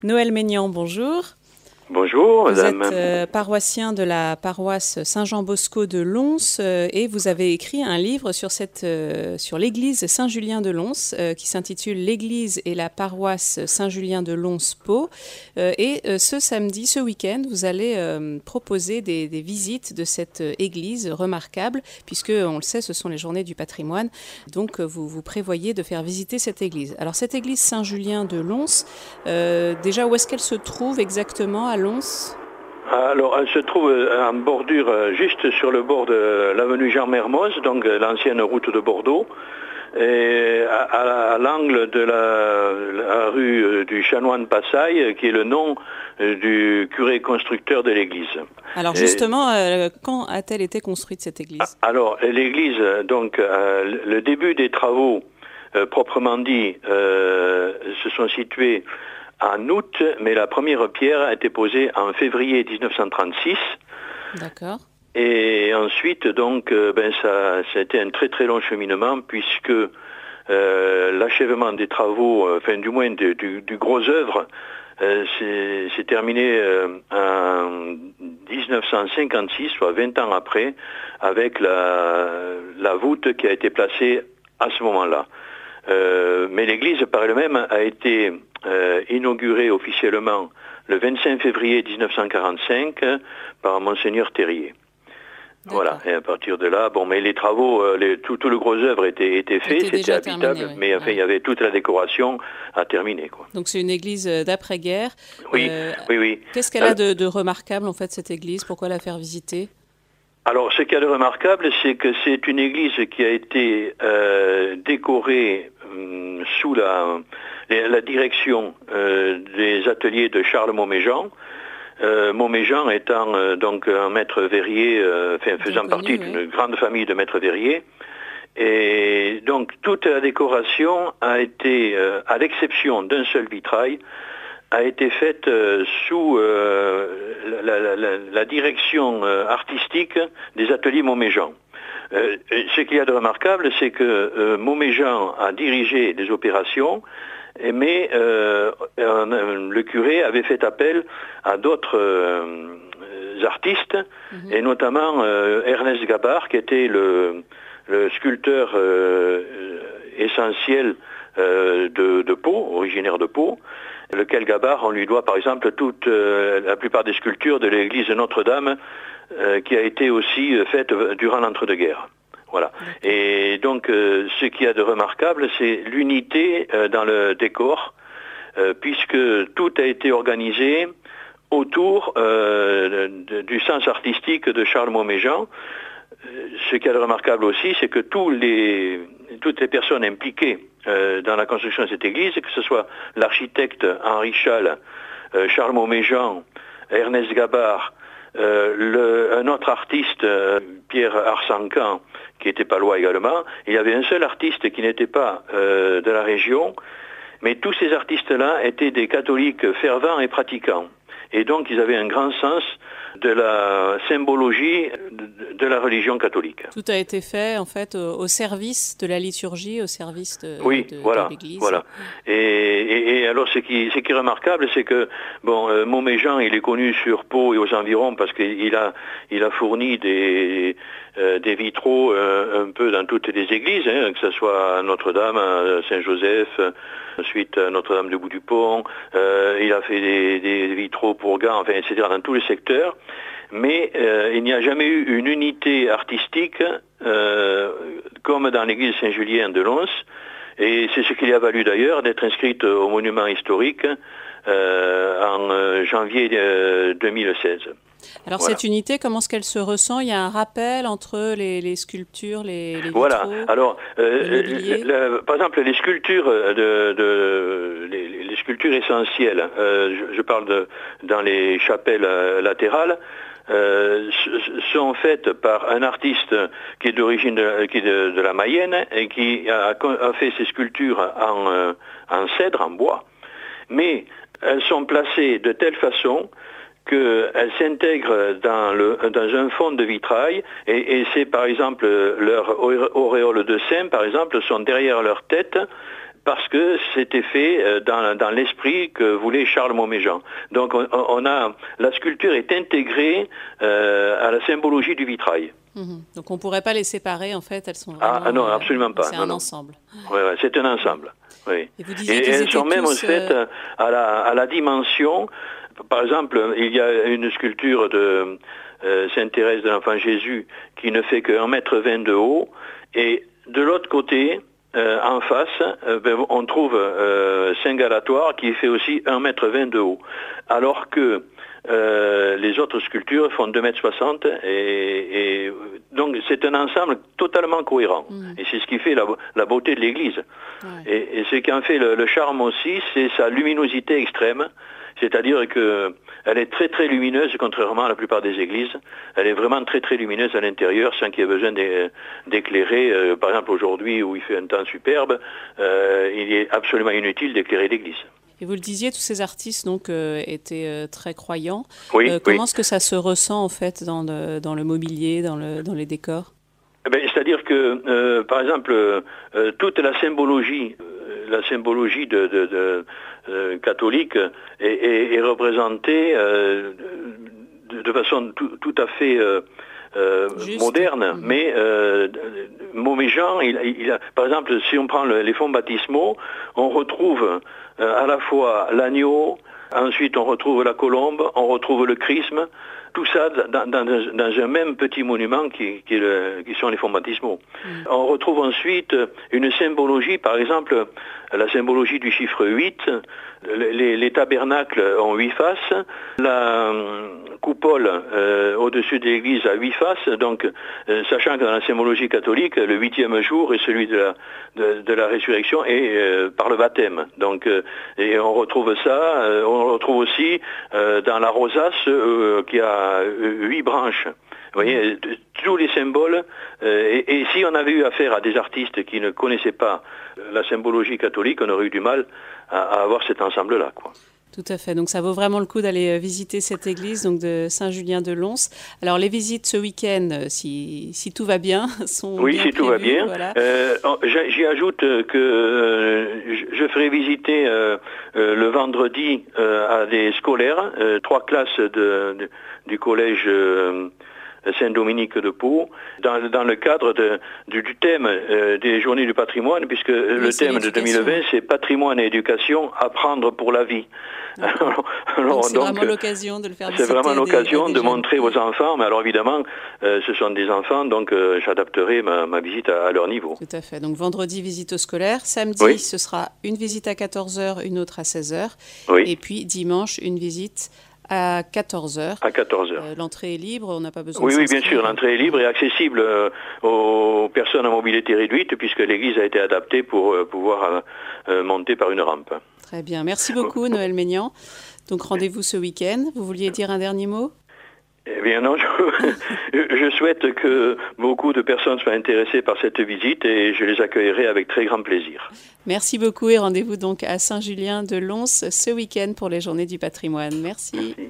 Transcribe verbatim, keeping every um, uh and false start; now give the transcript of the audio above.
Noël Maignan, bonjour. Bonjour, Vous madame. êtes euh, paroissien de la paroisse Saint-Jean-Bosco de Lons euh, et vous avez écrit un livre sur, cette, euh, sur l'église Saint-Julien de Lons euh, qui s'intitule L'église et la paroisse Saint-Julien de Lons-Pau. Euh, et euh, ce samedi, ce week-end, vous allez euh, proposer des, des visites de cette église remarquable puisque, on le sait, ce sont les journées du patrimoine. Donc, euh, vous, vous prévoyez de faire visiter cette église. Alors, cette église Saint-Julien de Lons, euh, déjà, où est-ce qu'elle se trouve exactement à Lons ? Alors, elle se trouve en bordure, juste sur le bord de l'avenue Jean-Mermoz, donc l'ancienne route de Bordeaux, et à, à, à l'angle de la, la rue du Chanoine Passaille, qui est le nom du curé constructeur de l'église. Alors justement, euh, quand a-t-elle été construite cette église ? Alors, l'église, donc, euh, le début des travaux, euh, proprement dit, euh, se sont situés en août, mais la première pierre a été posée en février dix-neuf cent trente-six. D'accord. Et ensuite, donc, euh, ben ça, ça a été un très très long cheminement puisque euh, l'achèvement des travaux, euh, enfin du moins de, du, du gros œuvre, euh, s'est terminé euh, en dix-neuf cent cinquante-six, soit vingt ans après, avec la, la voûte qui a été placée à ce moment-là. Euh, mais l'église par elle-même a été euh, inaugurée officiellement le vingt-cinq février dix-neuf cent quarante-cinq par Monseigneur Terrier. Voilà, et à partir de là, bon, mais les travaux, euh, les, tout, tout le gros œuvre était, était fait, c'était habitable, terminé, oui. Mais enfin, ouais. Il y avait toute la décoration à terminer, quoi. Donc c'est une église d'après-guerre. Oui, euh, oui, oui. Qu'est-ce qu'elle a de, de remarquable, en fait, cette église ? Pourquoi la faire visiter ? Alors, ce qu'il y a de remarquable, c'est que c'est une église qui a été euh, décorée euh, sous la, la direction euh, des ateliers de Charles Mauméjean. Euh, Mauméjean étant euh, donc un maître verrier, euh, enfin, faisant connu, partie d'une oui. grande famille de maîtres verriers. Et donc, toute la décoration a été, euh, à l'exception d'un seul vitrail, a été faite euh, sous euh, la, la, la, la direction euh, artistique des ateliers Mauméjean. Euh, ce qu'il y a de remarquable, c'est que euh, Mauméjean a dirigé des opérations, mais euh, le curé avait fait appel à d'autres euh, artistes, mm-hmm. et notamment euh, Ernest Gabart, qui était le, le sculpteur euh, essentiel euh, de, de Pau, originaire de Pau, lequel Gabart, on lui doit par exemple toute euh, la plupart des sculptures de l'église Notre-Dame, euh, qui a été aussi faite durant l'entre-deux-guerres. Voilà. Et donc, euh, ce qu'il y a de remarquable, c'est l'unité euh, dans le décor, euh, puisque tout a été organisé autour euh, de, du sens artistique de Charles Mauméjean. Ce qu'il y a de remarquable aussi, c'est que tous les, toutes les personnes impliquées euh, dans la construction de cette église, que ce soit l'architecte Henri Chal, euh, Charles Mauméjean, Ernest Gabart, euh, le, un autre artiste, euh, Pierre Arsancan, qui était palois également, il y avait un seul artiste qui n'était pas euh, de la région, mais tous ces artistes-là étaient des catholiques fervents et pratiquants. Et donc, ils avaient un grand sens de la symbologie de la religion catholique. Tout a été fait, en fait, au service de la liturgie, au service de, oui, de, voilà, de l'Église. Voilà. Et, et, et alors, ce qui, ce qui est remarquable, c'est que, bon, euh, Mauméjean, il est connu sur Pau et aux environs parce qu'il a, il a fourni des, euh, des vitraux euh, un peu dans toutes les églises, hein, que ce soit à Notre-Dame, à Saint-Joseph, ensuite à Notre-Dame de Bout-du-Pont, euh, il a fait des, des vitraux pour Gand, enfin, et cetera, dans tous les secteurs. Mais euh, il n'y a jamais eu une unité artistique euh, comme dans l'église Saint-Julien de Lons. Et c'est ce qui lui a valu d'ailleurs d'être inscrite au monument historique euh, en janvier euh, deux mille seize. Alors voilà. Cette unité, comment est-ce qu'elle se ressent ? Il y a un rappel entre les, les sculptures, les, les vitraux, voilà. Alors, euh, le, le, par exemple, les sculptures, de, de, les, les sculptures essentielles, euh, je, je parle de, dans les chapelles latérales, Euh, sont faites par un artiste qui est d'origine de, qui est de, de la Mayenne et qui a, a fait ses sculptures en, euh, en cèdre, en bois, mais elles sont placées de telle façon qu'elles s'intègrent dans, le, dans un fond de vitrail et, et c'est par exemple leur auréole de saint, par exemple, sont derrière leur tête parce que c'était fait dans, dans l'esprit que voulait Charles Montméjean. Donc on, on a, la sculpture est intégrée euh, à la symbologie du vitrail. Mmh. Donc on ne pourrait pas les séparer, en fait, elles sont vraiment... Ah non, absolument pas. C'est non, un non. ensemble. Oui, ouais, c'est un ensemble. Oui. Et vous disiez et qu'ils elles étaient sont même tous, faites euh... à la, à la dimension. Par exemple, il y a une sculpture de euh, Sainte Thérèse de l'Enfant Jésus qui ne fait que un mètre vingt de haut, et de l'autre côté, euh, en face, euh, ben, on trouve euh, Saint Galatoire qui fait aussi un mètre vingt de haut, alors que euh, les autres sculptures font deux mètres soixante, et, et donc c'est un ensemble totalement cohérent. Mmh. Et c'est ce qui fait la, la beauté de l'église. Ouais. Et, et ce qui en fait le, le charme aussi, c'est sa luminosité extrême. C'est-à-dire qu'elle est très très lumineuse, contrairement à la plupart des églises. Elle est vraiment très très lumineuse à l'intérieur, sans qu'il y ait besoin d'éclairer. Euh, par exemple, aujourd'hui, où il fait un temps superbe, euh, il est absolument inutile d'éclairer l'église. Et vous le disiez, tous ces artistes donc euh, étaient euh, très croyants. Oui, euh, comment oui. est-ce que ça se ressent en fait dans le, dans le mobilier, dans, le, dans les décors? Ben, c'est-à-dire que, euh, par exemple, euh, toute la symbologie, euh, la symbologie de, de, de euh, catholique est, est, est représentée euh, de, de façon tout, tout à fait euh, euh, moderne. Mmh. Mais euh, Montméjean, il, il a, par exemple, si on prend le, les fonds baptismaux, on retrouve euh, à la fois l'agneau, ensuite on retrouve la colombe, on retrouve le chrisme. Tout ça dans, dans, dans un même petit monument qui, qui, le, qui sont les fonds baptismaux. Mmh. On retrouve ensuite une symbologie, par exemple, la symbologie du chiffre huit. Les, les tabernacles ont huit faces. La coupole euh, au-dessus de l'église a huit faces. Donc, euh, sachant que dans la symbologie catholique, le huitième jour est celui de la, de, de la résurrection et euh, par le baptême. Donc, euh, et on retrouve ça. Euh, on retrouve aussi euh, dans la rosace euh, qui a huit branches. Vous voyez, tous les symboles. Euh, et, et si on avait eu affaire à des artistes qui ne connaissaient pas la symbologie catholique, on aurait eu du mal à, à avoir cet ensemble-là, quoi. Tout à fait. Donc ça vaut vraiment le coup d'aller visiter cette église donc de Saint-Julien-de-Lons. Alors les visites ce week-end, si, si tout va bien, sont oui, bien si prévues, tout va bien. Voilà. Euh, j'y ajoute que euh, je ferai visiter euh, euh, le vendredi euh, à des scolaires, euh, trois classes de, de, du collège euh, Saint-Dominique de Pau, dans, dans le cadre de, du, du thème euh, des Journées du patrimoine, puisque oui, le thème de deux mille vingt, c'est patrimoine et éducation, apprendre pour la vie. Alors, alors, c'est vraiment l'occasion de le faire visiter. C'est vraiment l'occasion de jeunes. montrer aux enfants, mais alors évidemment, euh, ce sont des enfants, donc euh, j'adapterai ma, ma visite à, à leur niveau. Tout à fait. Donc vendredi, visite au scolaire. Samedi, oui. ce sera une visite à quatorze heures, une autre à seize heures. Oui. Et puis dimanche, une visite à quatorze heures. À quatorze heures. Euh, l'entrée est libre, on n'a pas besoin oui, de Oui, bien sûr, l'entrée est libre et accessible euh, aux personnes à mobilité réduite, puisque l'église a été adaptée pour euh, pouvoir euh, monter par une rampe. Très bien. Merci beaucoup, Noël Maignan. Donc rendez-vous ce week-end. Vous vouliez dire un dernier mot ? Eh bien non, je, je souhaite que beaucoup de personnes soient intéressées par cette visite et je les accueillerai avec très grand plaisir. Merci beaucoup et rendez-vous donc à Saint-Julien-de-Lons ce week-end pour les Journées du patrimoine. Merci. Merci.